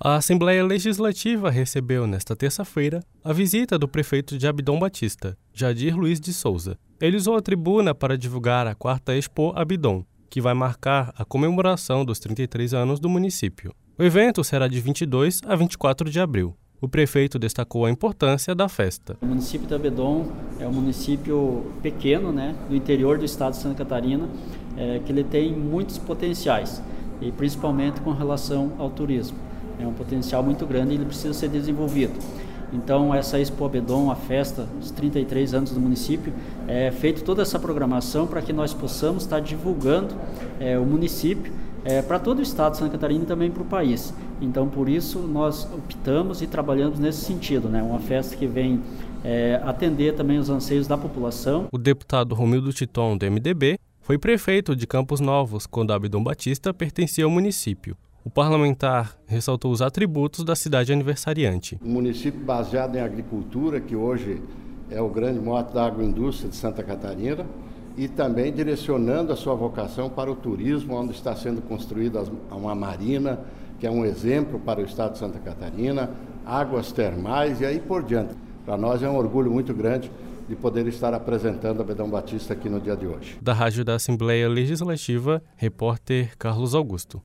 A Assembleia Legislativa recebeu, nesta terça-feira, a visita do prefeito de Abdon Batista, Jadir Luiz de Souza. Ele usou a tribuna para divulgar a 4ª Expo Abdon, que vai marcar a comemoração dos 33 anos do município. O evento será de 22 a 24 de abril. O prefeito destacou a importância da festa. O município de Abdon é um município pequeno, do interior do estado de Santa Catarina, que ele tem muitos potenciais, e principalmente com relação ao turismo. É um potencial muito grande e ele precisa ser desenvolvido. Então, essa Expo Abdon, a festa dos 33 anos do município, é feita toda essa programação para que nós possamos estar divulgando o município para todo o estado de Santa Catarina e também para o país. Então, por isso, nós optamos e trabalhamos nesse sentido, uma festa que vem atender também os anseios da população. O deputado Romildo Titon, do MDB, foi prefeito de Campos Novos quando Abdon Batista pertencia ao município. O parlamentar ressaltou os atributos da cidade aniversariante. Um município baseado em agricultura, que hoje é o grande mote da agroindústria de Santa Catarina, e também direcionando a sua vocação para o turismo, onde está sendo construída uma marina, que é um exemplo para o estado de Santa Catarina, águas termais e aí por diante. Para nós é um orgulho muito grande de poder estar apresentando Abdon Batista aqui no dia de hoje. Da Rádio da Assembleia Legislativa, repórter Carlos Augusto.